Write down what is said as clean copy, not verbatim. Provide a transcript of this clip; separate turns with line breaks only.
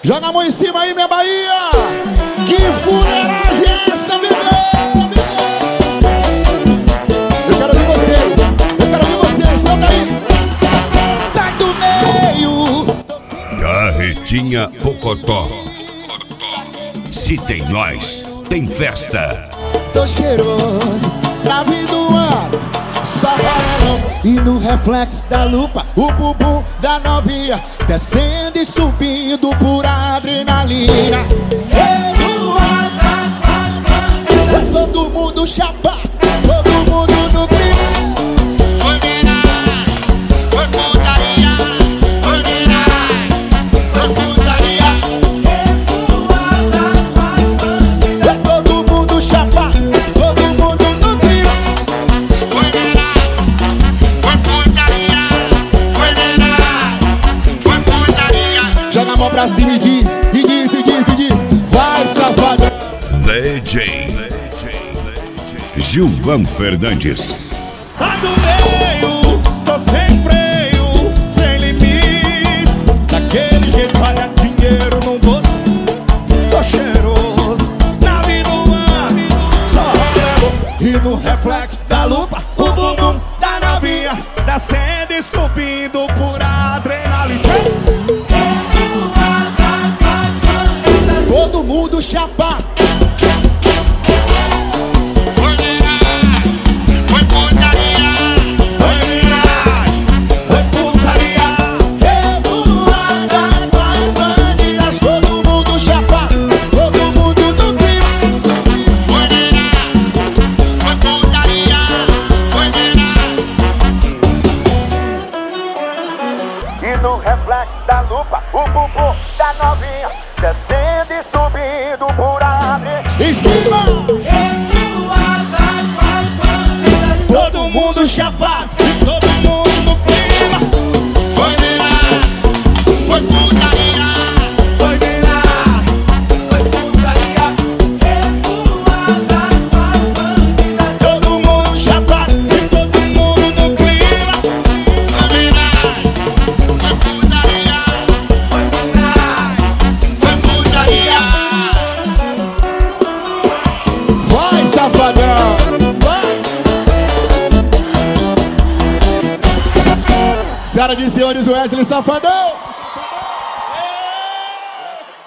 Joga a mão em cima aí, minha Bahia. Que fuleiragem é essa, bebê? Eu quero ver vocês. Solta aí. Sai do meio.
Carretinha Pocotó. Se tem nós, tem festa.
Tô cheiroso, pra vir do ar, só varão. E no reflexo da lupa, o bumbum da novinha descendo e subindo por adrenalina. Todo mundo chapado, todo mundo no clima.
Foi homenagem, foi putaria. Foi homenagem, foi putaria.
Todo mundo chapado, todo mundo no clima.
Foi homenagem, foi putaria. Foi homenagem, foi putaria.
Joga a mão pra cima e diz, vai, safadão.
DJ Gilvan Fernandes.
Sai do meio, tô sem freio, sem limites. Daquele jeito, olha dinheiro no bolso. Tô cheiroso, nave no ar, só relevo. E no reflexo da lupa, o bumbum da novinha descendo e subindo por adrenalina. Todo mundo chapado. E no reflexo da lupa, o bumbum da novinha descendo e subindo por adrenalina. Em cima! Todo mundo chapado, todo mundo no clima.
Foi homenagem, foi putaria.
Foi virar,
Foi putaria,
todo mundo chapado e todo mundo no clima.
Foi homenagem, foi putaria.
foi homenagem.
Foi putaria.
Vai, safadão! Vai! Senhoras e senhores, Wesley Safadão!